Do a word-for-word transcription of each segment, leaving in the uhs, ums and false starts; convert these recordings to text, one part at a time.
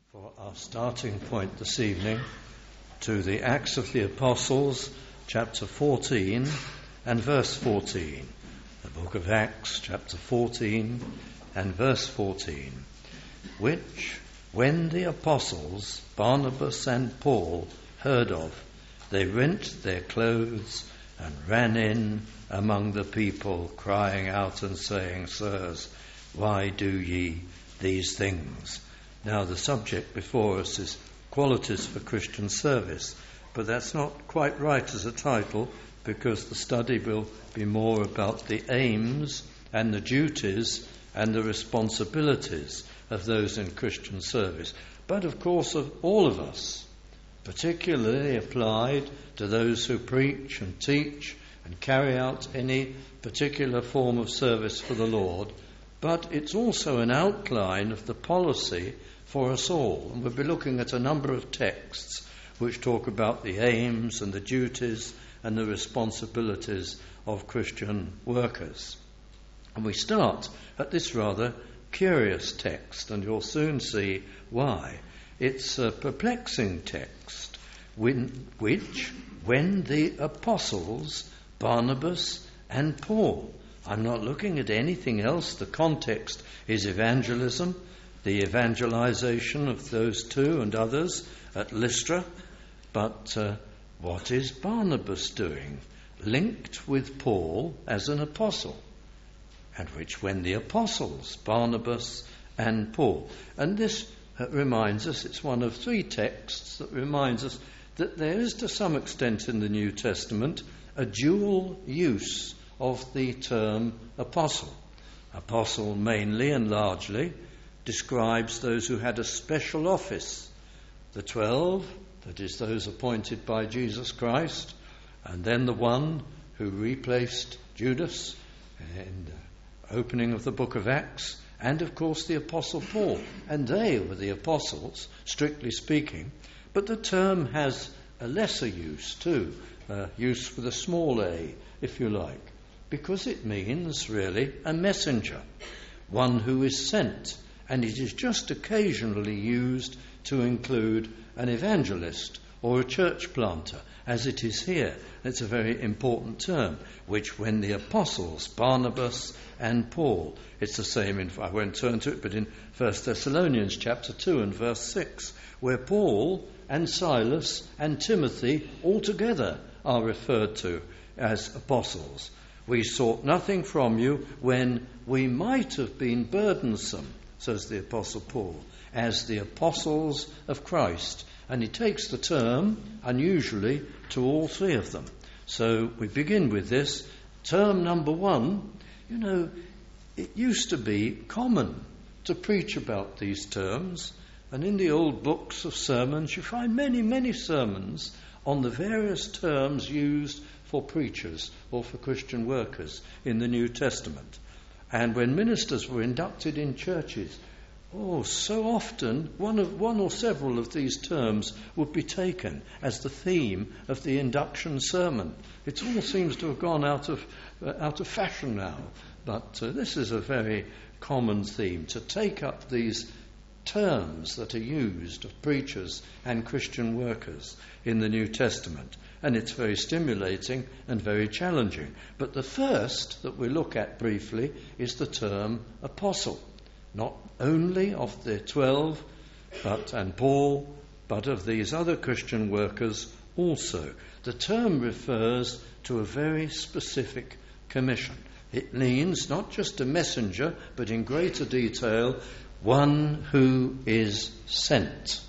For our starting point this evening to the Acts of the Apostles, chapter fourteen and verse fourteen. The book of Acts, chapter fourteen and verse fourteen, which, when the apostles, Barnabas and Paul, heard of, they rent their clothes and ran in among the people, crying out and saying, Sirs, why do ye these things? Now, the subject before us is qualities for Christian service, but that's not quite right as a title, because the study will be more about the aims and the duties and the responsibilities of those in Christian service, but of course of all of us, particularly applied to those who preach and teach and carry out any particular form of service for the Lord. But it's also an outline of the policy for us all. And we'll be looking at a number of texts which talk about the aims and the duties and the responsibilities of Christian workers. And we start at this rather curious text, and you'll soon see why. It's a perplexing text, when, which, when the apostles, Barnabas and Paul, I'm not looking at anything else. The context is evangelism, the evangelization of those two and others at Lystra. But uh, what is Barnabas doing? Linked with Paul as an apostle. And which, when the apostles, Barnabas and Paul. And this uh, reminds us, it's one of three texts that reminds us that there is to some extent in the New Testament a dual use of the term apostle. Apostle mainly and largely describes those who had a special office. The twelve, that is those appointed by Jesus Christ, and then the one who replaced Judas in the opening of the book of Acts, and of course the Apostle Paul. And they were the apostles, strictly speaking, but the term has a lesser use too, uh, use with a small a, if you like, because it means really a messenger, one who is sent, and it is just occasionally used to include an evangelist or a church planter, as it is here. It's a very important term, which when the apostles, Barnabas and Paul, it's the same in, I won't turn to it, but in First Thessalonians chapter two and verse six, where Paul and Silas and Timothy altogether are referred to as apostles. We sought nothing from you when we might have been burdensome, says the Apostle Paul, as the apostles of Christ. And he takes the term, unusually, to all three of them. So we begin with this. Term number one, you know, it used to be common to preach about these terms. And in the old books of sermons, you find many, many sermons on the various terms used for preachers or for Christian workers in the New Testament. And when ministers were inducted in churches, oh, so often one of one or several of these terms would be taken as the theme of the induction sermon. It all seems to have gone out of uh, out of fashion now, but uh, this is a very common theme, to take up these terms that are used of preachers and Christian workers in the New Testament. And it's very stimulating and very challenging. But the first that we look at briefly is the term apostle. Not only of the twelve but and Paul, but of these other Christian workers also. The term refers to a very specific commission. It means not just a messenger, but in greater detail, one who is sent.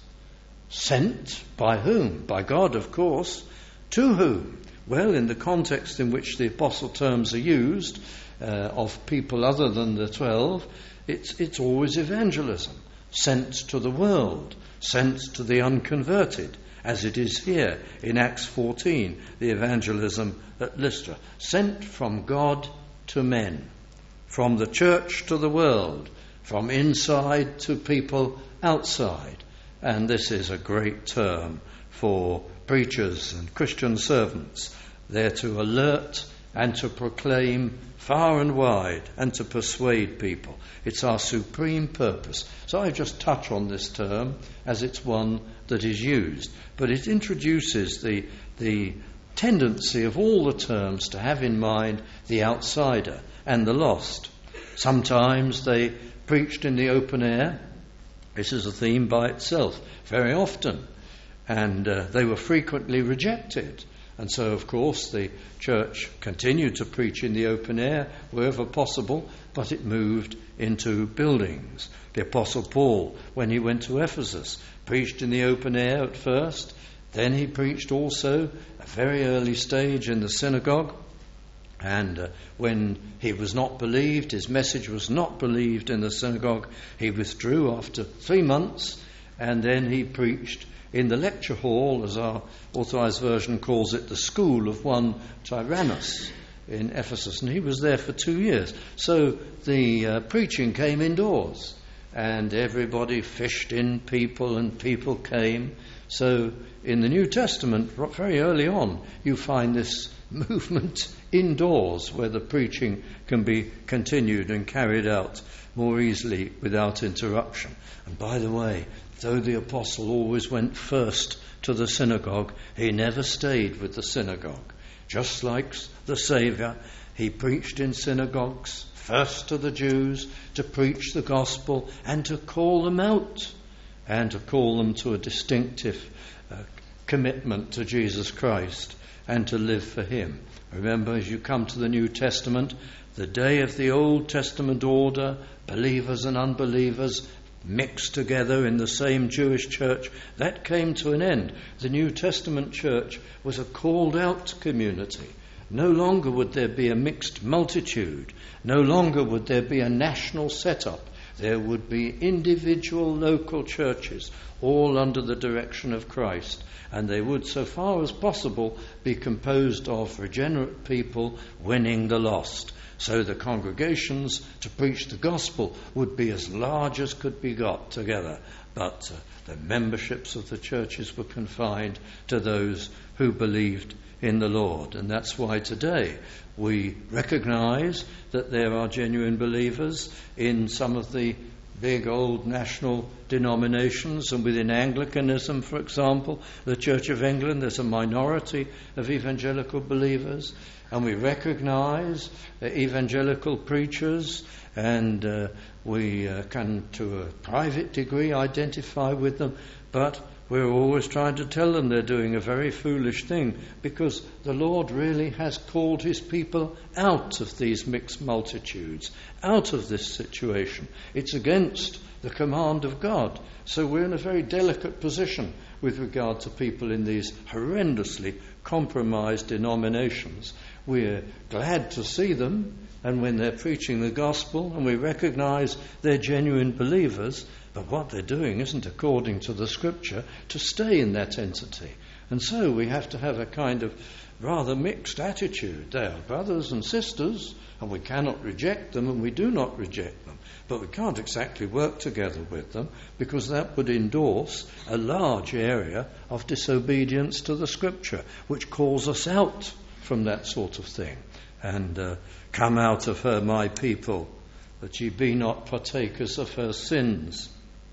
Sent by whom? By God, of course. To whom? Well, in the context in which the apostle terms are used, uh, of people other than the twelve, it's, it's always evangelism. Sent to the world, sent to the unconverted, as it is here in Acts fourteen, the evangelism at Lystra. Sent from God to men, from the church to the world, from inside to people outside. And this is a great term for preachers and Christian servants. They're to alert and to proclaim far and wide and to persuade people. It's our supreme purpose. So I just touch on this term as it's one that is used, but it introduces the the tendency of all the terms to have in mind the outsider and the lost. Sometimes they preached in the open air. This is a theme by itself, very often, and uh, they were frequently rejected. And so, of course, the church continued to preach in the open air wherever possible, but it moved into buildings. The Apostle Paul, when he went to Ephesus, preached in the open air at first. Then he preached also a very early stage in the synagogue. And uh, when he was not believed, his message was not believed in the synagogue, he withdrew after three months, and then he preached in the lecture hall, as our Authorized Version calls it, the school of one Tyrannus in Ephesus. And he was there for two years. So the uh, preaching came indoors, and everybody fished in people, and people came. So in the New Testament, very early on, you find this movement indoors where the preaching can be continued and carried out more easily without interruption. And by the way, though the apostle always went first to the synagogue, he never stayed with the synagogue. Just like the Saviour, he preached in synagogues, first to the Jews, to preach the gospel and to call them out, and to call them to a distinctive uh, commitment to Jesus Christ and to live for him. Remember, as you come to the New Testament, the day of the Old Testament order, believers and unbelievers mixed together in the same Jewish church, that came to an end. The New Testament church was a called out community. No longer would there be a mixed multitude. No longer would there be a national setup. There would be individual local churches, all under the direction of Christ. And they would, so far as possible, be composed of regenerate people winning the lost. So the congregations to preach the gospel would be as large as could be got together. But uh, the memberships of the churches were confined to those who believed in the Lord. And that's why today we recognize that there are genuine believers in some of the big old national denominations, and within Anglicanism, for example, the Church of England, there's a minority of evangelical believers, and we recognize uh, evangelical preachers, and uh, we uh, can, to a private degree, identify with them, but we're always trying to tell them they're doing a very foolish thing, because the Lord really has called his people out of these mixed multitudes, out of this situation. It's against the command of God. So we're in a very delicate position with regard to people in these horrendously compromised denominations. We're glad to see them, and when they're preaching the gospel, and we recognize they're genuine believers, but what they're doing isn't according to the scripture to stay in that entity. And so we have to have a kind of rather mixed attitude. They are brothers and sisters, and we cannot reject them, and we do not reject them. But we can't exactly work together with them, because that would endorse a large area of disobedience to the scripture, which calls us out from that sort of thing. And uh, come out of her, my people, that ye be not partakers of her sins,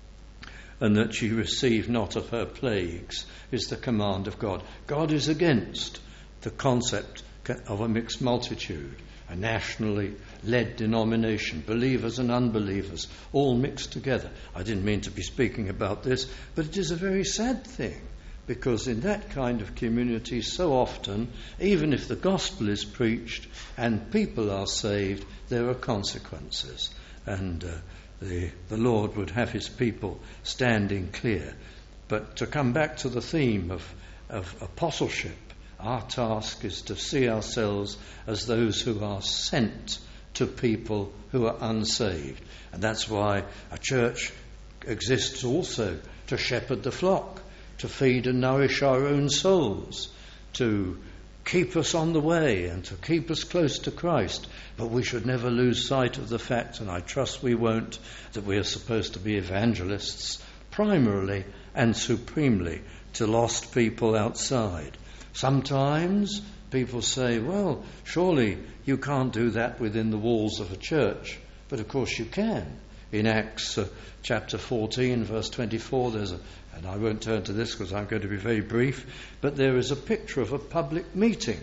and that ye receive not of her plagues, is the command of God. God is against the concept of a mixed multitude, a nationally led denomination, believers and unbelievers, all mixed together. I didn't mean to be speaking about this, but it is a very sad thing, because in that kind of community, so often, even if the gospel is preached and people are saved, there are consequences. And uh, the, the Lord would have his people standing clear. But to come back to the theme of, of apostleship, our task is to see ourselves as those who are sent to people who are unsaved. And that's why a church exists also to shepherd the flock, to feed and nourish our own souls, to keep us on the way and to keep us close to Christ. But we should never lose sight of the fact, and I trust we won't, that we are supposed to be evangelists primarily and supremely to lost people outside. Sometimes people say, well, surely you can't do that within the walls of a church. But of course you can. In Acts uh, chapter fourteen, verse twenty-four, there's a, and I won't turn to this because I'm going to be very brief, but there is a picture of a public meeting.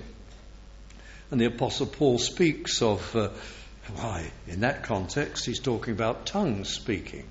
And the Apostle Paul speaks of, uh, why, in that context, he's talking about tongues speaking.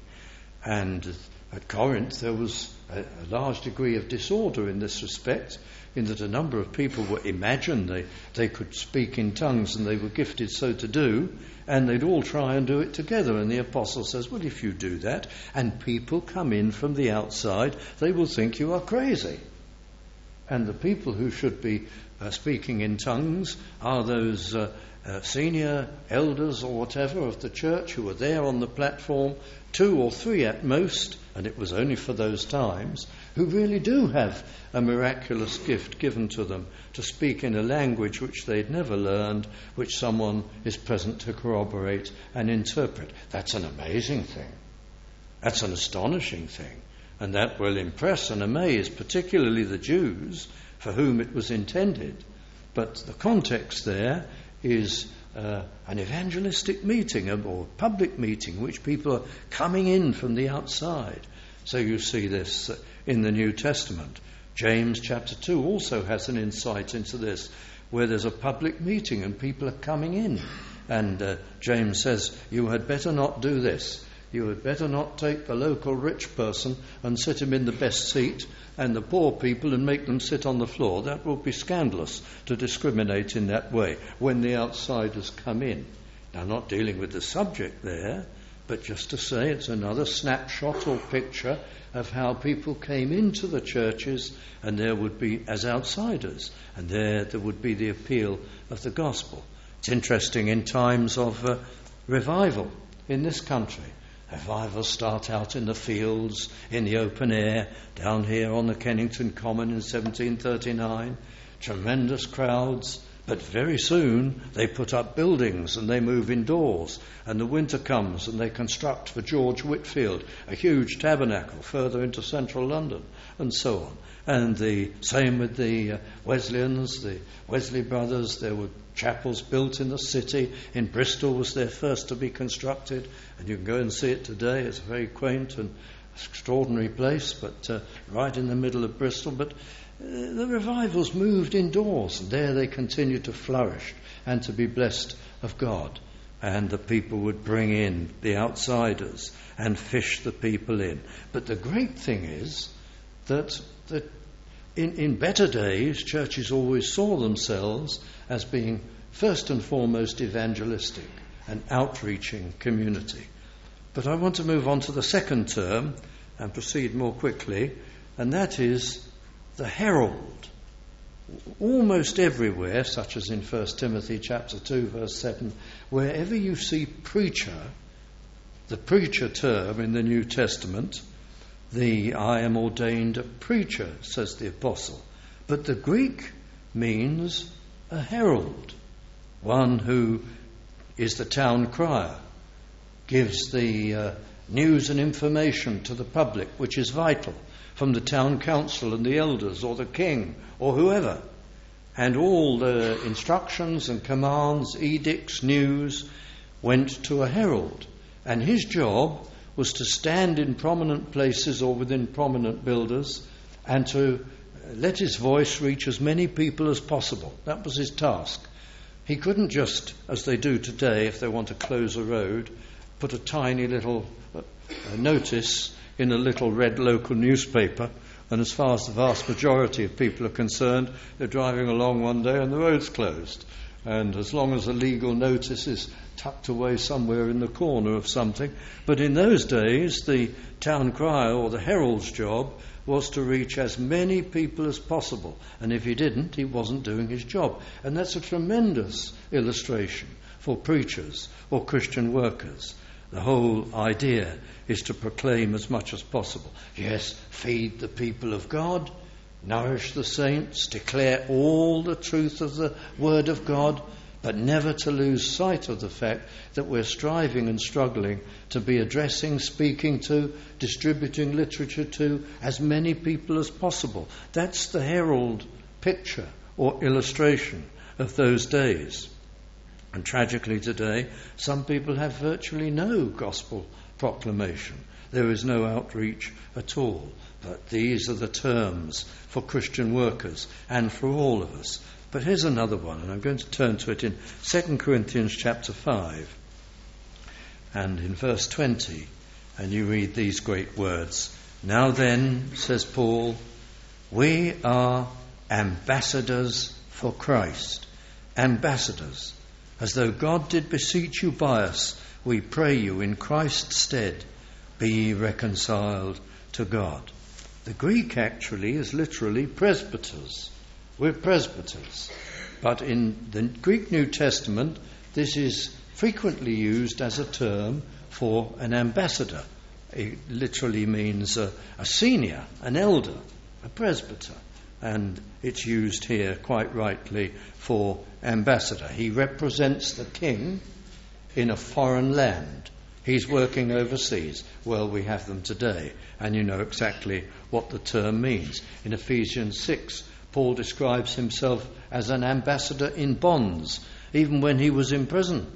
And at Corinth, there was a, a large degree of disorder in this respect, in that a number of people were imagined they, they could speak in tongues and they were gifted so to do, and they'd all try and do it together. And the apostle says, well, if you do that and people come in from the outside, they will think you are crazy. And the people who should be uh, speaking in tongues are those uh, uh, senior elders or whatever of the church who were there on the platform, two or three at most, and it was only for those times, who really do have a miraculous gift given to them to speak in a language which they'd never learned, which someone is present to corroborate and interpret. That's an amazing thing. That's an astonishing thing. And that will impress and amaze particularly the Jews for whom it was intended. But the context there is uh, an evangelistic meeting or public meeting which people are coming in from the outside. So you see this in the New Testament. James chapter two also has an insight into this, where there's a public meeting and people are coming in. And uh, James says, you had better not do this. You had better not take the local rich person and sit him in the best seat, and the poor people and make them sit on the floor. That will be scandalous to discriminate in that way when the outsiders come in. Now, not dealing with the subject there, but just to say it's another snapshot or picture of how people came into the churches, and there would be as outsiders, and there there would be the appeal of the gospel. It's interesting in times of uh, revival in this country. Revivals start out in the fields, in the open air, down here on the Kennington Common in seventeen thirty-nine. Tremendous crowds, but very soon they put up buildings and they move indoors. And the winter comes and they construct for George Whitfield a huge tabernacle further into central London, and so on. And the same with the uh, Wesleyans, the Wesley brothers. There were chapels built in the city. In Bristol was their first to be constructed, and you can go and see it today. It's a very quaint and extraordinary place, but uh, right in the middle of Bristol. But uh, the revivals moved indoors, and there they continued to flourish and to be blessed of God. And the people would bring in the outsiders and fish the people in. But the great thing is that that in, in better days, churches always saw themselves as being first and foremost evangelistic and outreaching community. But I want to move on to the second term and proceed more quickly, and that is the herald. Almost everywhere, such as in First Timothy chapter two, verse seven, wherever you see preacher, the preacher term in the New Testament, the I am ordained a preacher, says the apostle. But the Greek means a herald, one who is the town crier, gives the uh, news and information to the public, which is vital, from the town council and the elders or the king or whoever. And all the instructions and commands, edicts, news went to a herald. And his job was to stand in prominent places or within prominent builders and to let his voice reach as many people as possible. That was his task. He couldn't just, as they do today, if they want to close a road, put a tiny little uh, notice in a little red local newspaper, and as far as the vast majority of people are concerned, they're driving along one day and the road's closed. And as long as a legal notice is tucked away somewhere in the corner of something. But in those days, the town crier or the herald's job was to reach as many people as possible. And if he didn't, he wasn't doing his job. And that's a tremendous illustration for preachers or Christian workers. The whole idea is to proclaim as much as possible. Yes, feed the people of God, nourish the saints, declare all the truth of the Word of God, but never to lose sight of the fact that we're striving and struggling to be addressing, speaking to, distributing literature to as many people as possible. That's the herald picture or illustration of those days. And tragically today, some people have virtually no gospel proclamation. There is no outreach at all. But these are the terms for Christian workers and for all of us. But here's another one, and I'm going to turn to it in Second Corinthians chapter five and in verse twenty, and you read these great words. Now then, says Paul, we are ambassadors for Christ. Ambassadors. As though God did beseech you by us, we pray you in Christ's stead, be ye reconciled to God. The Greek actually is literally presbyters. We're presbyters. But in the Greek New Testament, this is frequently used as a term for an ambassador. It literally means a, a senior, an elder, a presbyter. And it's used here quite rightly for ambassador. He represents the king in a foreign land. He's working overseas. Well, we have them today, and you know exactly what the term means. In Ephesians six, Paul describes himself as an ambassador in bonds, even when he was in prison.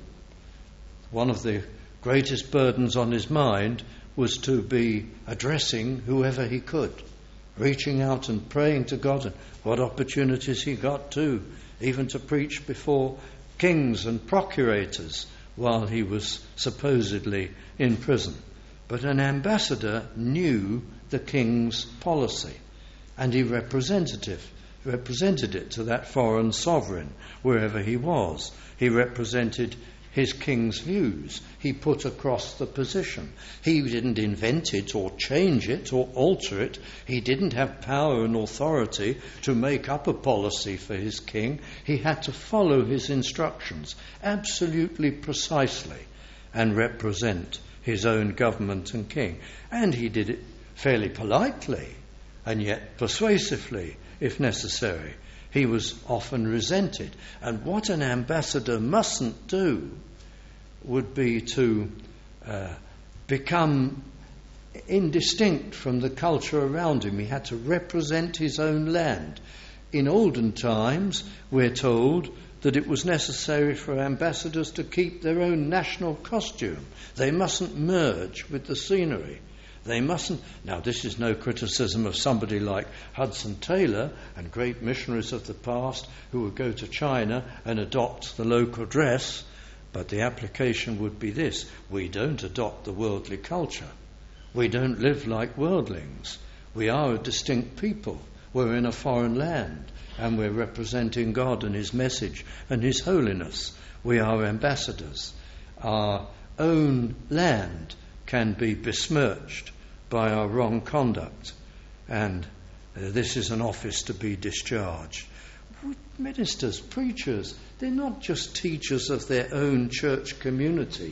One of the greatest burdens on his mind was to be addressing whoever he could, reaching out and praying to God, and what opportunities he got too, even to preach before kings and procurators while he was supposedly in prison. But an ambassador knew the king's policy, and he representative represented it to that foreign sovereign wherever he was. He represented his king's views. He put across the position. He didn't invent it or change it or alter it. He didn't have power and authority to make up a policy for his king. He had to follow his instructions absolutely precisely and represent his own government and king. And he did it fairly politely and yet persuasively, if necessary. He was often resented. And what an ambassador mustn't do would be to uh, become indistinct from the culture around him. He had to represent his own land. In olden times, we're told that it was necessary for ambassadors to keep their own national costume. They mustn't merge with the scenery. They mustn't. Now, this is no criticism of somebody like Hudson Taylor and great missionaries of the past who would go to China and adopt the local dress, but the application would be this: we don't adopt the worldly culture. We don't live like worldlings. We are a distinct people. We're in a foreign land, and we're representing God and His message and His holiness. We are ambassadors. Our own land can be besmirched by our wrong conduct, and uh, this is an office to be discharged. Ministers, preachers, they're not just teachers of their own church community.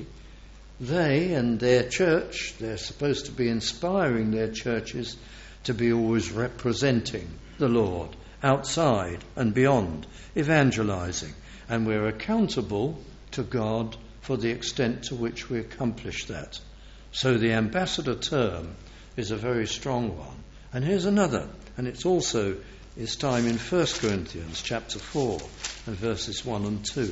They and their church, they're supposed to be inspiring their churches to be always representing the Lord outside and beyond, evangelizing, and we're accountable to God for the extent to which we accomplish that. So the ambassador term is a very strong one. And here's another, and it's also this time in First Corinthians chapter four and verses one and two.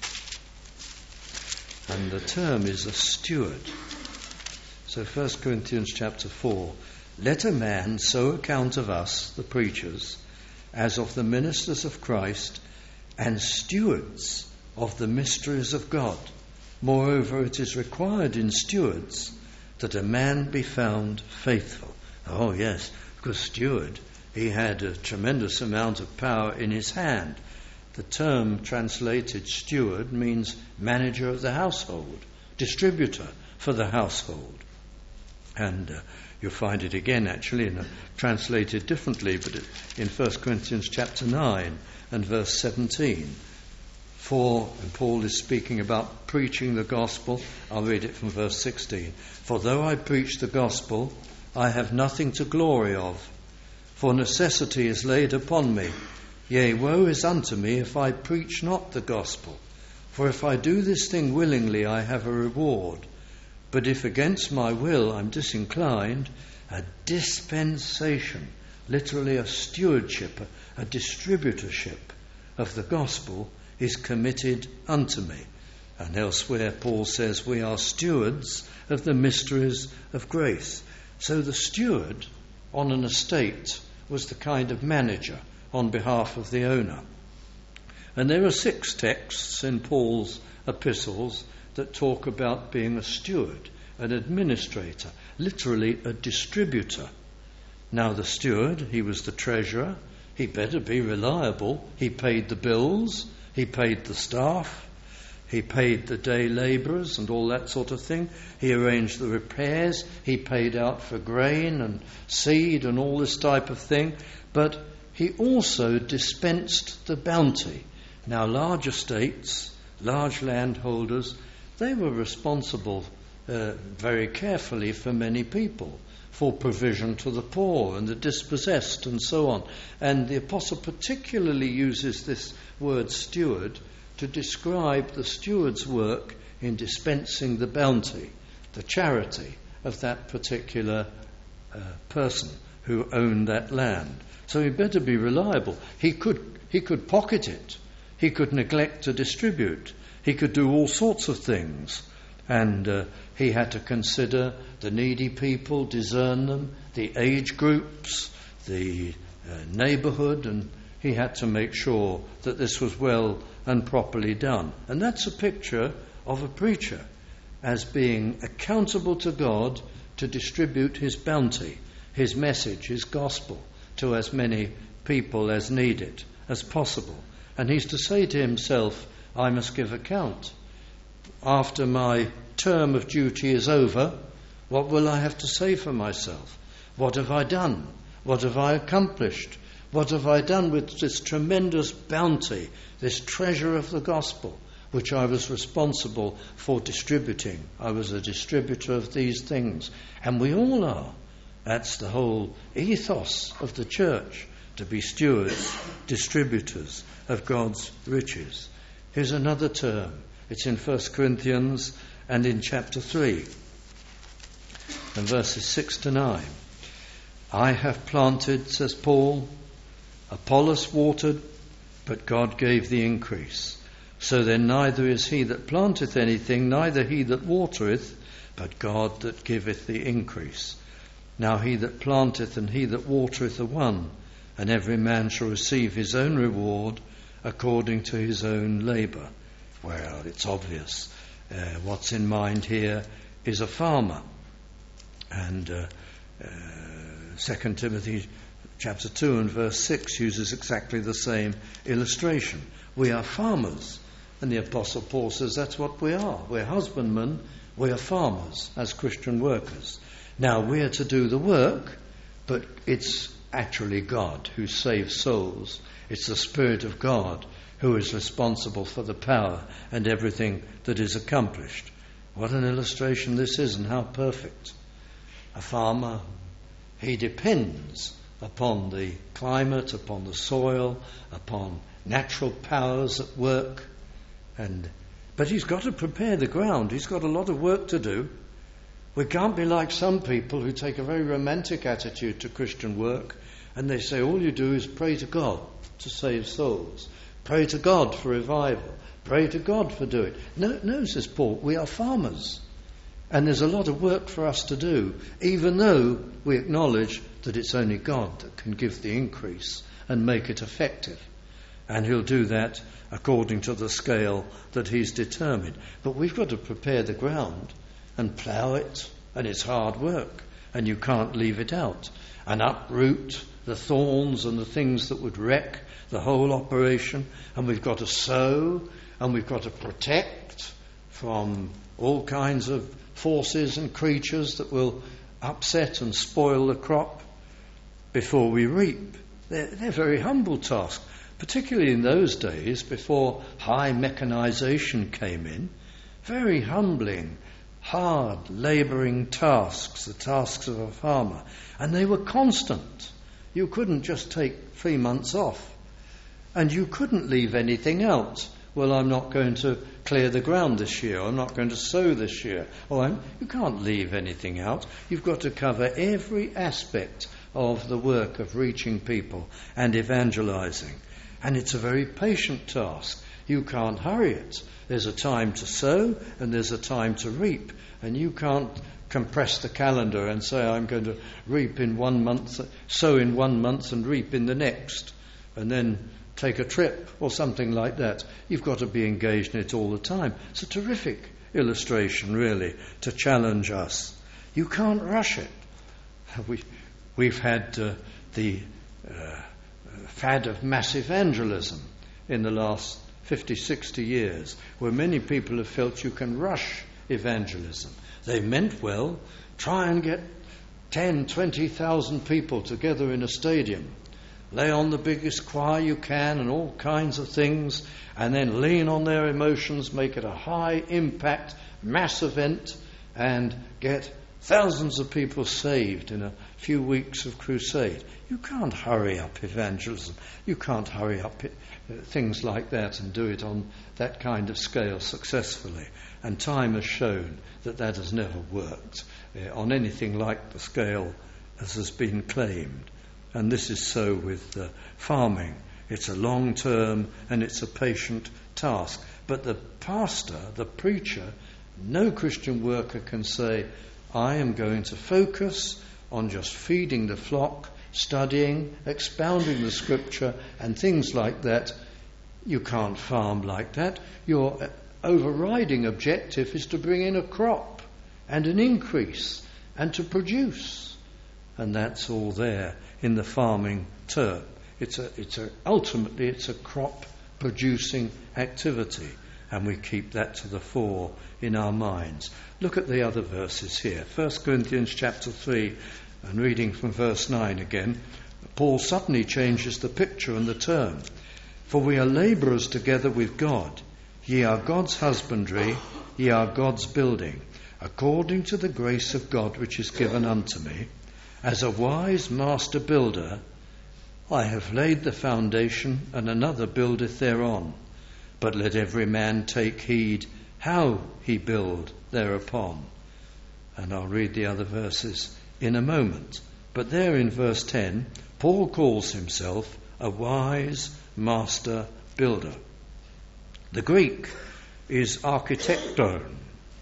And the term is a steward. So First Corinthians chapter four, let a man so account of us, the preachers, as of the ministers of Christ and stewards of the mysteries of God. Moreover, it is required in stewards that a man be found faithful. Oh yes, because steward, he had a tremendous amount of power in his hand. The term translated steward means manager of the household, distributor for the household. And uh, you'll find it again actually in a, translated differently, but it, in First Corinthians chapter nine and verse seventeen. For, and Paul is speaking about preaching the gospel. I'll read it from verse sixteen. For though I preach the gospel, I have nothing to glory of, for necessity is laid upon me. Yea, woe is unto me if I preach not the gospel. For if I do this thing willingly, I have a reward. But if against my will I'm disinclined, a dispensation, literally a stewardship, a, a distributorship, of the gospel is committed unto me. And elsewhere Paul says we are stewards of the mysteries of grace. So the steward on an estate was the kind of manager on behalf of the owner. And there are six texts in Paul's epistles that talk about being a steward, an administrator, literally a distributor. Now the steward, he was the treasurer, he better be reliable. He paid the bills, he paid the staff, he paid the day labourers and all that sort of thing. He arranged the repairs, he paid out for grain and seed and all this type of thing. But he also dispensed the bounty. Now large estates, large landholders, they were responsible uh, very carefully for many people, for provision to the poor and the dispossessed and so on. And the apostle particularly uses this word steward to describe the steward's work in dispensing the bounty, the charity of that particular uh, person who owned that land. So he better be reliable. He could, he could pocket it. He could neglect to distribute. He could do all sorts of things. And uh, he had to consider the needy people, discern them, the age groups, the uh, neighbourhood, and he had to make sure that this was well and properly done. And that's a picture of a preacher as being accountable to God to distribute his bounty, his message, his gospel to as many people as need it, as possible. And he's to say to himself, I must give account. After my term of duty is over, what will I have to say for myself? What have I done? What have I accomplished? What have I done with this tremendous bounty, this treasure of the gospel, which I was responsible for distributing? I was a distributor of these things. And we all are. That's the whole ethos of the church, to be stewards, distributors of God's riches. Here's another term. It's in First Corinthians and in chapter three, and verses six to nine. I have planted, says Paul, Apollos watered, but God gave the increase. So then neither is he that planteth anything, neither he that watereth, but God that giveth the increase. Now he that planteth and he that watereth are one, and every man shall receive his own reward according to his own labour. Well, it's obvious. Uh, what's in mind here is a farmer. And uh, uh, Second Timothy chapter two and verse six uses exactly the same illustration. We are farmers. And the Apostle Paul says that's what we are. We're husbandmen, we are farmers as Christian workers. Now, we're to do the work, but it's actually God who saves souls. It's the Spirit of God who is responsible for the power and everything that is accomplished. What an illustration this is, and how perfect. A farmer, he depends upon the climate, upon the soil, upon natural powers at work, and but he's got to prepare the ground. He's got a lot of work to do. We can't be like some people who take a very romantic attitude to Christian work, and they say all you do is pray to God to save souls. Pray to God for revival. Pray to God for doing it. No, no, says Paul, we are farmers. And there's a lot of work for us to do, even though we acknowledge that it's only God that can give the increase and make it effective. And he'll do that according to the scale that he's determined. But we've got to prepare the ground and plough it, and it's hard work, and you can't leave it out. And uproot the thorns and the things that would wreck the whole operation, and we've got to sow, and we've got to protect from all kinds of forces and creatures that will upset and spoil the crop before we reap. They're, they're very humble tasks, particularly in those days before high mechanization came in. Very humbling, hard, labouring tasks, the tasks of a farmer. And they were constant. You couldn't just take three months off. And you couldn't leave anything out. Well, I'm not going to clear the ground this year. I'm not going to sow this year. Or I'm, you can't leave anything out. You've got to cover every aspect of the work of reaching people and evangelizing. And it's a very patient task. You can't hurry it. There's a time to sow and there's a time to reap. And you can't compress the calendar and say, I'm going to reap in one month, sow in one month and reap in the next, and then take a trip or something like that. You've got to be engaged in it all the time. It's a terrific illustration, really, to challenge us. You can't rush it. We, we've had uh, the uh, fad of mass evangelism in the last fifty, sixty years, where many people have felt you can rush evangelism. They meant well. Try and get ten, twenty thousand people together in a stadium. Lay on the biggest choir you can and all kinds of things, and then lean on their emotions, make it a high impact mass event, and get thousands of people saved in a few weeks of crusade. You can't hurry up evangelism. You can't hurry up it, uh, things like that and do it on that kind of scale successfully. And time has shown that that has never worked uh, on anything like the scale as has been claimed. And this is so with uh, farming. It's a long term and it's a patient task. But the pastor, the preacher, no Christian worker can say, I am going to focus on just feeding the flock, studying, expounding the scripture and things like that. You can't farm like that. Your overriding objective is to bring in a crop and an increase and to produce. And that's all there in the farming term. It's a, it's a, ultimately it's a crop producing activity, and we keep that to the fore in our minds. Look at the other verses here. First Corinthians chapter three, and reading from verse nine again, Paul suddenly changes the picture and the term. For we are labourers together with God. Ye are God's husbandry, ye are God's building, according to the grace of God which is given unto me. As a wise master builder, I have laid the foundation, and another buildeth thereon. But let every man take heed how he build thereupon. And I'll read the other verses in a moment. But there in verse ten, Paul calls himself a wise master builder. The Greek is architecton.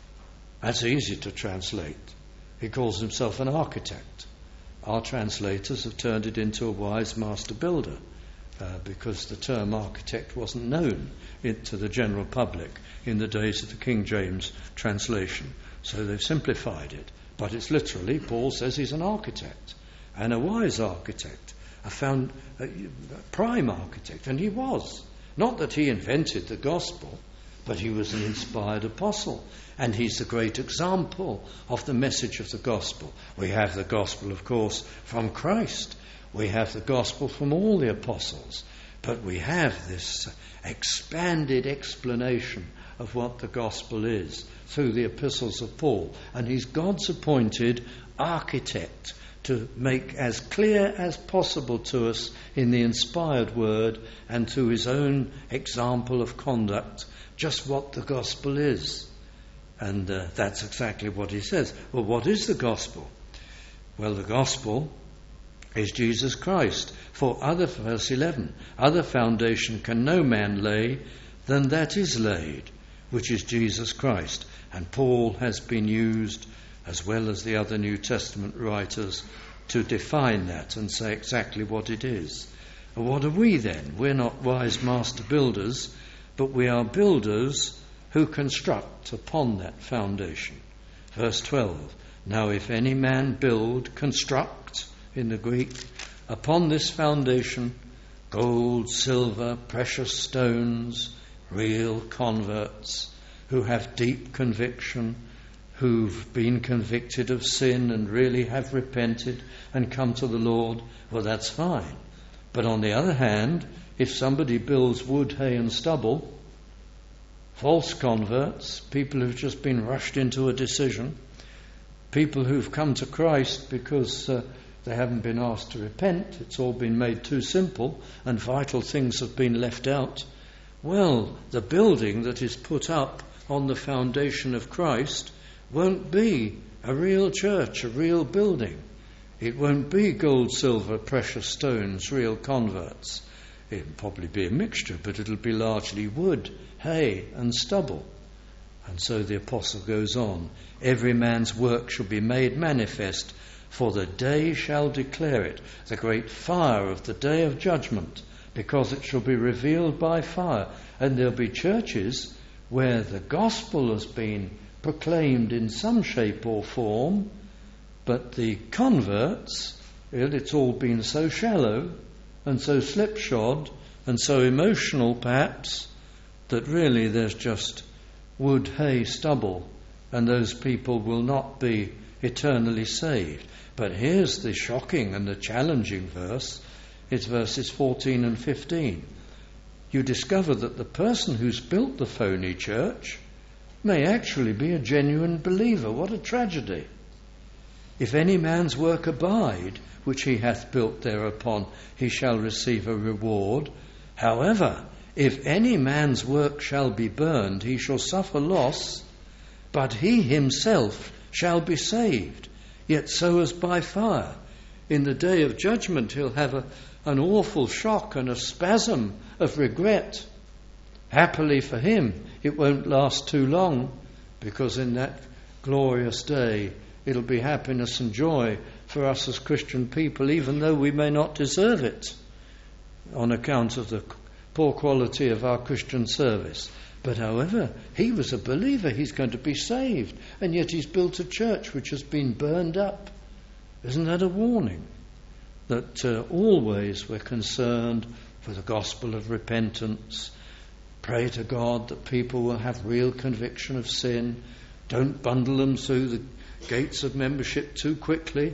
That's easy to translate. He calls himself an architect. Our translators have turned it into a wise master builder uh, because the term architect wasn't known in, to the general public in the days of the King James translation. So they've simplified it. But it's literally, Paul says he's an architect, and a wise architect, a, found, a prime architect, and he was. Not that he invented the gospel, but he was an inspired apostle, and he's the great example of the message of the gospel. We have the gospel, of course, from Christ. We have the gospel from all the apostles, but we have this expanded explanation of what the gospel is through the epistles of Paul, and he's God's appointed architect to make as clear as possible to us in the inspired word and through his own example of conduct just what the gospel is. And uh, that's exactly what he says. Well, what is the gospel? Well, the gospel is Jesus Christ. For other, verse eleven, other foundation can no man lay than that is laid, which is Jesus Christ. And Paul has been used, as well as the other New Testament writers, to define that and say exactly what it is. And what are we then? We're not wise master builders, but we are builders who construct upon that foundation. Verse twelve, now if any man build, construct, in the Greek, upon this foundation, gold, silver, precious stones, real converts, who have deep conviction, who've been convicted of sin and really have repented and come to the Lord, well, that's fine. But on the other hand, if somebody builds wood, hay and stubble, false converts, people who've just been rushed into a decision, people who've come to Christ because uh, they haven't been asked to repent, it's all been made too simple and vital things have been left out, well, the building that is put up on the foundation of Christ won't be a real church, a real building. It won't be gold, silver, precious stones, real converts. It'll probably be a mixture, but it'll be largely wood, hay, and stubble. And so the apostle goes on, every man's work shall be made manifest, for the day shall declare it, the great fire of the day of judgment, because it shall be revealed by fire. And there'll be churches where the gospel has been proclaimed in some shape or form, but the converts, well, it's all been so shallow and so slipshod and so emotional perhaps, that really there's just wood, hay, stubble, and those people will not be eternally saved. But here's the shocking and the challenging verse. It's verses fourteen and fifteen. You discover that the person who's built the phony church may actually be a genuine believer. What a tragedy. If any man's work abide, which he hath built thereupon, he shall receive a reward. However, if any man's work shall be burned, he shall suffer loss, but he himself shall be saved, yet so as by fire. In the day of judgment he'll have a, an awful shock and a spasm of regret. Happily for him, it won't last too long, because in that glorious day it'll be happiness and joy for us as Christian people, even though we may not deserve it on account of the poor quality of our Christian service. But however, he was a believer, he's going to be saved, and yet he's built a church which has been burned up. Isn't that a warning? That uh, always we're concerned for the gospel of repentance. Pray to God that people will have real conviction of sin. Don't bundle them through the gates of membership too quickly.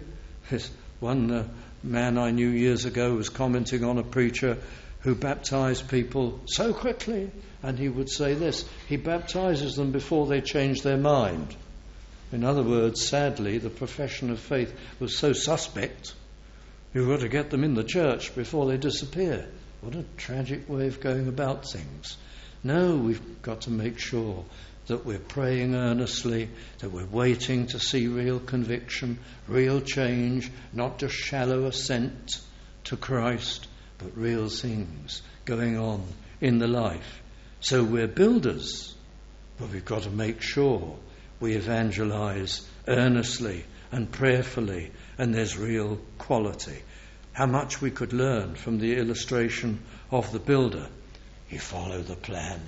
One uh, man I knew years ago was commenting on a preacher who baptized people so quickly, and he would say this: he baptizes them before they change their mind. In other words, sadly, the profession of faith was so suspect, you've got to get them in the church before they disappear. What a tragic way of going about things. No, we've got to make sure that we're praying earnestly, that we're waiting to see real conviction, real change, not just shallow assent to Christ, but real things going on in the life. So we're builders, but we've got to make sure we evangelize earnestly and prayerfully, and there's real quality. How much we could learn from the illustration of the builder. You follow the plan.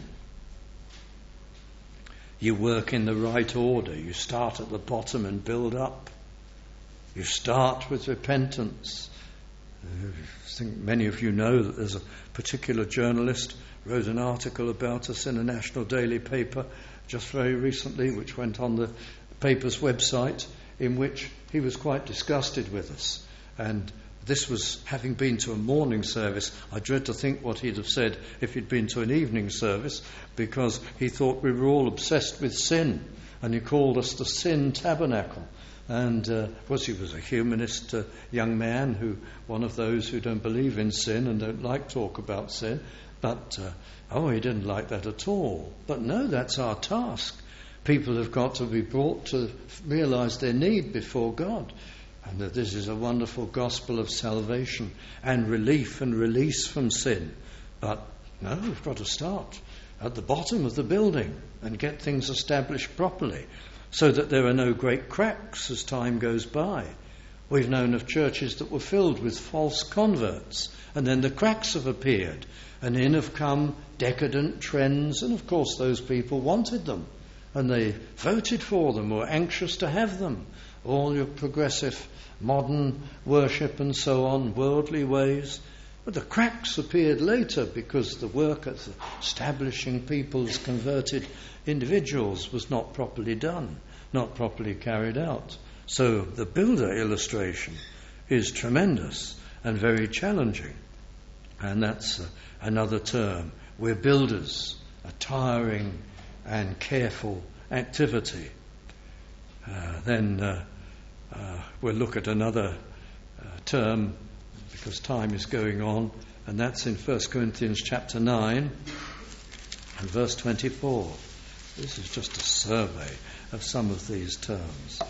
You work in the right order. You start at the bottom and build up. You start with repentance. I think many of you know that there's a particular journalist wrote an article about us in a national daily paper just very recently, which went on the paper's website, in which he was quite disgusted with us. And this was having been to a morning service. I dread to think what he'd have said if he'd been to an evening service, because he thought we were all obsessed with sin, and he called us the Sin Tabernacle. And uh, of course he was a humanist uh, young man, who one of those who don't believe in sin and don't like talk about sin. But uh, oh, he didn't like that at all. But no, that's our task. People have got to be brought to realise their need before God, and that this is a wonderful gospel of salvation and relief and release from sin. But no, we've got to start at the bottom of the building and get things established properly, so that there are no great cracks as time goes by. We've known of churches that were filled with false converts, and then the cracks have appeared, and in have come decadent trends, and of course those people wanted them, and they voted for them, or were anxious to have them. All your progressive modern worship and so on, worldly ways. But the cracks appeared later, because the work of establishing people as converted individuals was not properly done, not properly carried out. So the builder illustration is tremendous and very challenging. And that's uh, another term. We're builders, a tiring and careful activity. Uh, then uh, uh, we'll look at another uh, term, because time is going on, and that's in First Corinthians chapter nine and verse twenty-four. This is just a survey of some of these terms.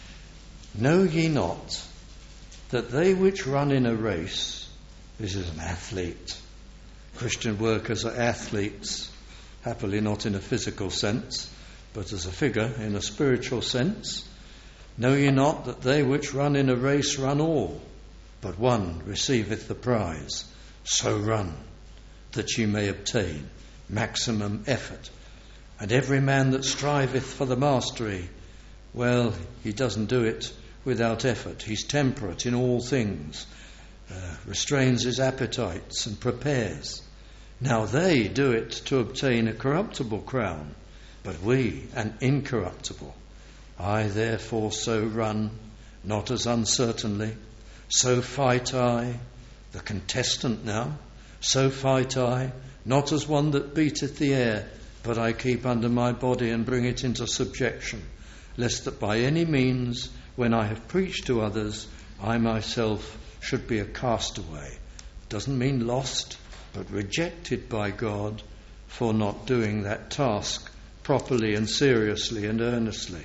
Know ye not that they which run in a race, this is an athlete, Christian workers are athletes, happily not in a physical sense, but as a figure in a spiritual sense. Know ye not that they which run in a race run all, but one receiveth the prize? So run, that ye may obtain maximum effort. And every man that striveth for the mastery, well, he doesn't do it without effort. He's temperate in all things, uh, restrains his appetites and prepares. Now they do it to obtain a corruptible crown, but we an incorruptible. I therefore so run, not as uncertainly, so fight I, the contestant now, so fight I, not as one that beateth the air, but I keep under my body and bring it into subjection, lest that by any means, when I have preached to others, I myself should be a castaway. Doesn't mean lost, but rejected by God for not doing that task properly and seriously and earnestly.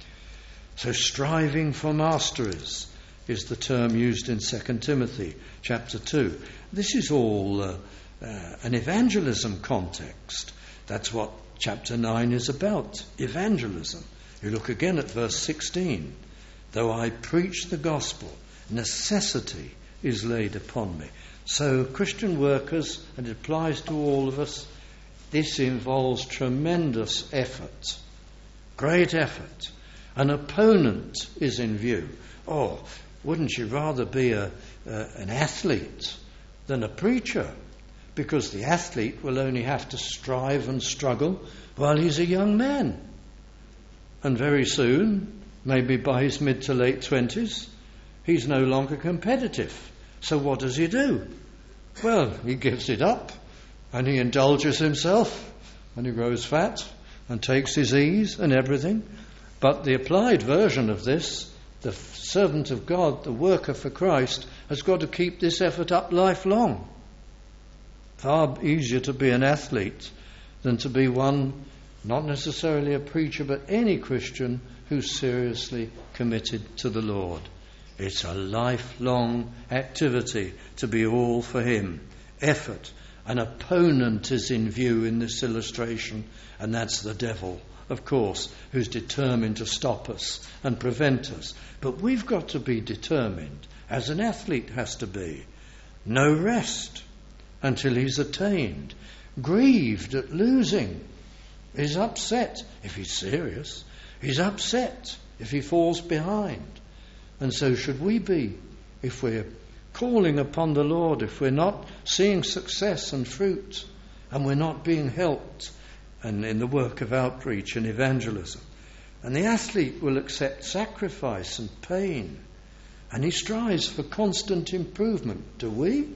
So striving for masteries is the term used in Second Timothy chapter two. This is all uh, uh, an evangelism context. That's what chapter nine is about, evangelism. You look again at verse sixteen. Though I preach the gospel, necessity is laid upon me. So Christian workers, and it applies to all of us, this involves tremendous effort, great effort. An opponent is in view. Oh, wouldn't you rather be a, uh, an athlete than a preacher? Because the athlete will only have to strive and struggle while he's a young man. And very soon, maybe by his mid to late twenties, he's no longer competitive. So what does he do? Well, he gives it up and he indulges himself and he grows fat and takes his ease and everything. But the applied version of this, the servant of God, the worker for Christ, has got to keep this effort up lifelong. Far easier to be an athlete than to be one, not necessarily a preacher, but any Christian who's seriously committed to the Lord. It's a lifelong activity to be all for Him. Effort. An opponent is in view in this illustration, and that's the devil, of course, who's determined to stop us and prevent us. But we've got to be determined, as an athlete has to be. No rest until he's attained. Grieved at losing. He's upset if he's serious. He's upset if he falls behind. And so should we be if we're calling upon the Lord, if we're not seeing success and fruit, and we're not being helped and in the work of outreach and evangelism. And the athlete will accept sacrifice and pain, and he strives for constant improvement. Do we?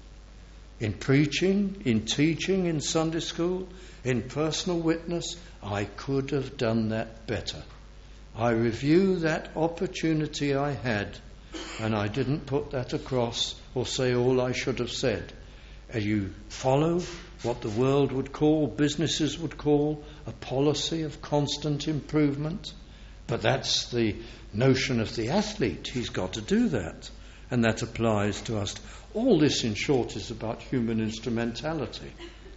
In preaching, in teaching, in Sunday school, in personal witness, I could have done that better. I review that opportunity I had, and I didn't put that across or say all I should have said. And you follow what the world would call, businesses would call, a policy of constant improvement. But that's the notion of the athlete. He's got to do that. And that applies to us. All this, in short, is about human instrumentality.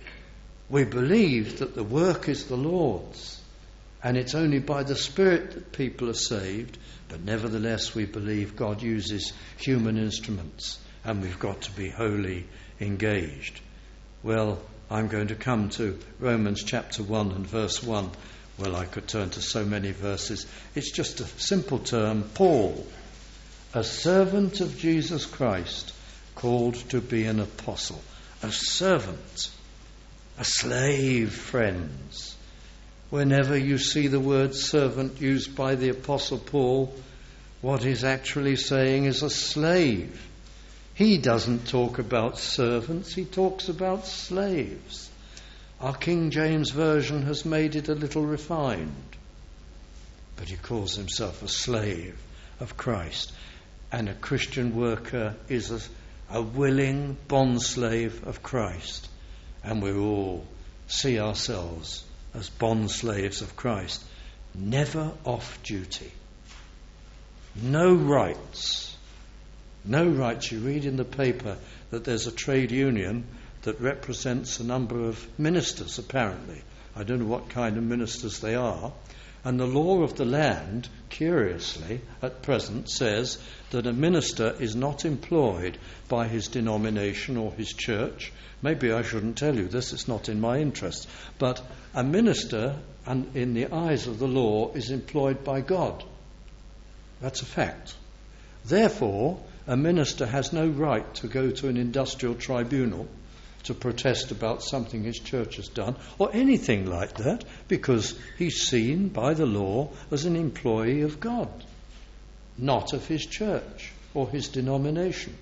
We believe that the work is the Lord's, and it's only by the Spirit that people are saved, but nevertheless we believe God uses human instruments, and we've got to be wholly engaged. Well, I'm going to come to Romans chapter one and verse one. Well, I could turn to so many verses. It's just a simple term, Paul, a servant of Jesus Christ, called to be an apostle. A servant, a slave, friends. Whenever you see the word servant used by the Apostle Paul, what he's actually saying is a slave. He doesn't talk about servants, he talks about slaves. Our King James Version has made it a little refined, but he calls himself a slave of Christ. And a Christian worker is a, a willing bondslave of Christ. And we all see ourselves as bondslaves of Christ. Never off duty. No rights. No rights. You read in the paper that there's a trade union that represents a number of ministers, apparently. I don't know what kind of ministers they are. And the law of the land, curiously, at present says that a minister is not employed by his denomination or his church. Maybe I shouldn't tell you this, it's not in my interest. But a minister, and in the eyes of the law, is employed by God. That's a fact. Therefore, a minister has no right to go to an industrial tribunal to protest about something his church has done, or anything like that, because he's seen by the law as an employee of God, not of his church or his denomination.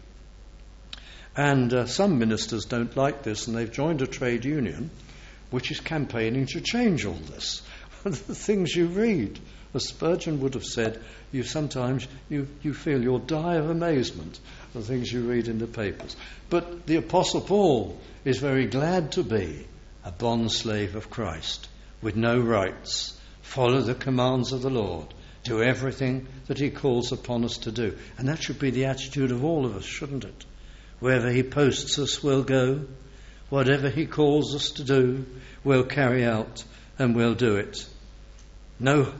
And uh, some ministers don't like this, and they've joined a trade union which is campaigning to change all this. The things you read, as Spurgeon would have said, you sometimes you, you feel you'll die of amazement, the things you read in the papers. But the Apostle Paul is very glad to be a bondslave of Christ, with no rights, follow the commands of the Lord, do everything that he calls upon us to do. And that should be the attitude of all of us, shouldn't it? Wherever he posts us, we'll go. Whatever he calls us to do, we'll carry out and we'll do it. No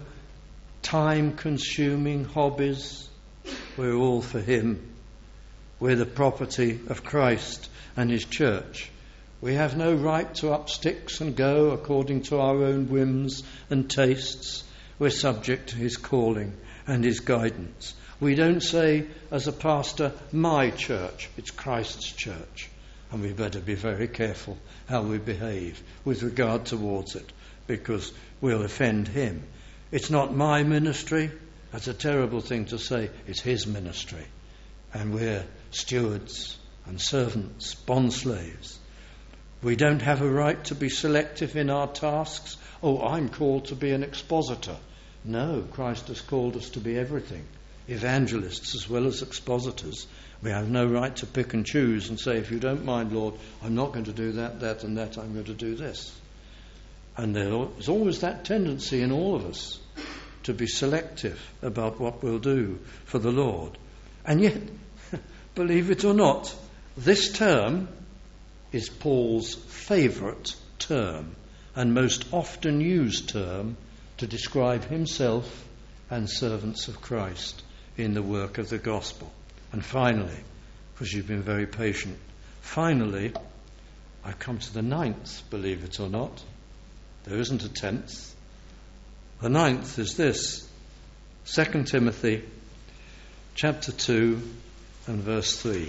time-consuming hobbies. We're all for him. We're the property of Christ and his church. We have no right to up sticks and go according to our own whims and tastes. We're subject to his calling and his guidance. We don't say, as a pastor, my church. It's Christ's church. And we better be very careful how we behave with regard towards it, because we'll offend him. It's not my ministry. That's a terrible thing to say. It's his ministry. And we're stewards and servants, bondslaves. We don't have a right to be selective in our tasks. Oh, I'm called to be an expositor. No, Christ has called us to be everything. Evangelists as well as expositors. We have no right to pick and choose and say, if you don't mind, Lord, I'm not going to do that, that and that, I'm going to do this. And there's always that tendency in all of us to be selective about what we'll do for the Lord. And yet, believe it or not, this term is Paul's favourite term and most often used term to describe himself and servants of Christ in the work of the gospel. And finally, because you've been very patient, finally, I come to the ninth, believe it or not. There isn't a tenth. The ninth is this, Second Timothy chapter two and verse three.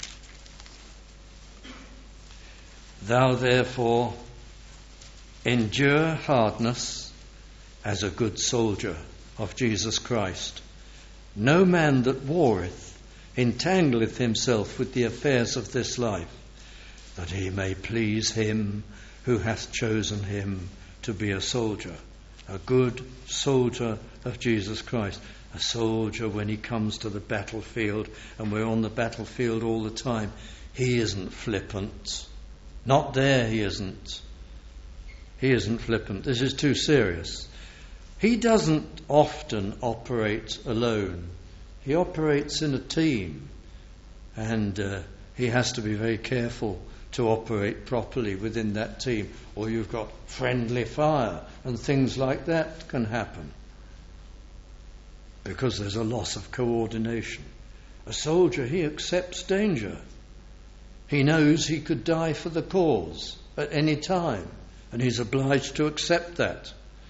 Thou therefore endure hardness as a good soldier of Jesus Christ. No man that warreth entangleth himself with the affairs of this life, that he may please him who hath chosen him to be a soldier, a good soldier of Jesus Christ. A soldier, when he comes to the battlefield, and we're on the battlefield all the time, he isn't flippant. Not there, he isn't. He isn't flippant. This is too serious. He doesn't often operate alone. He operates in a team, and uh, he has to be very careful to operate properly within that team, or you've got friendly fire and things like that can happen because there's a loss of coordination. A soldier, he accepts danger. He knows he could die for the cause at any time, and he's obliged to accept that.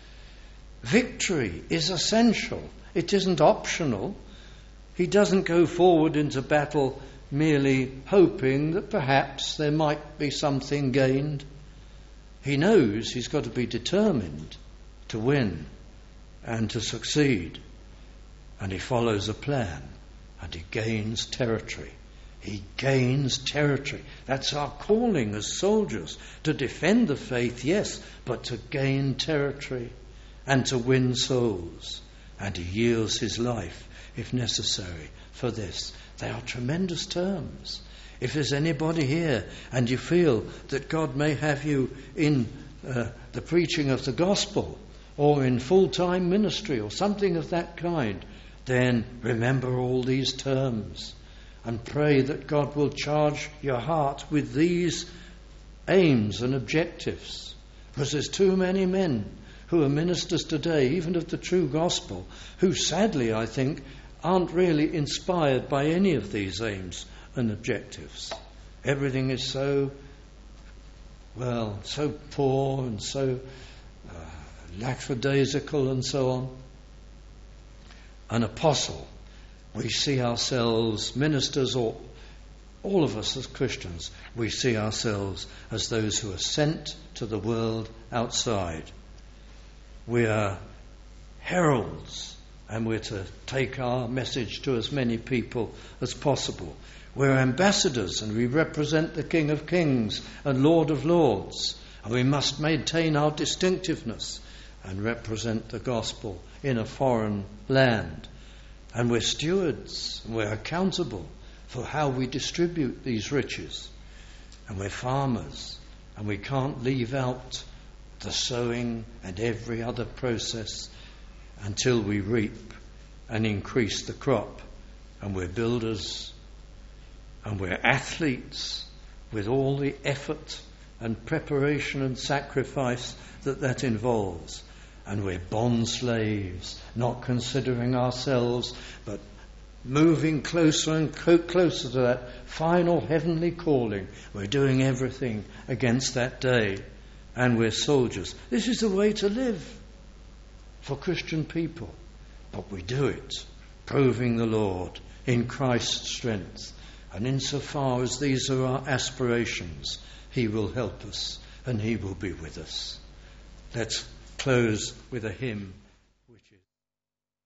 Victory is essential. It isn't optional. He doesn't go forward into battle merely hoping that perhaps there might be something gained. He knows he's got to be determined to win and to succeed. And he follows a plan, and he gains territory. He gains territory. That's our calling as soldiers, to defend the faith, yes, but to gain territory and to win souls. And he yields his life, if necessary, for this. They are tremendous terms. If there's anybody here and you feel that God may have you in uh, the preaching of the gospel or in full-time ministry or something of that kind, then remember all these terms and pray that God will charge your heart with these aims and objectives. Because there's too many men who are ministers today, even of the true gospel, who sadly, I think, aren't really inspired by any of these aims and objectives. Everything is so, well, so poor and so uh, lackadaisical and so on. An apostle, we see ourselves, ministers, or all of us as Christians, we see ourselves as those who are sent to the world outside. We are heralds, and we're to take our message to as many people as possible. We're ambassadors, and we represent the King of Kings and Lord of Lords, and we must maintain our distinctiveness and represent the gospel in a foreign land. And we're stewards, and we're accountable for how we distribute these riches. And we're farmers, and we can't leave out the sowing and every other process until we reap and increase the crop. And we're builders, and we're athletes with all the effort and preparation and sacrifice that that involves. And we're bond slaves, not considering ourselves, but moving closer and closer to that final heavenly calling. We're doing everything against that day, and we're soldiers. This is the way to live for Christian people, but we do it proving the Lord in Christ's strength. And insofar as these are our aspirations, He will help us and He will be with us. Let's close with a hymn.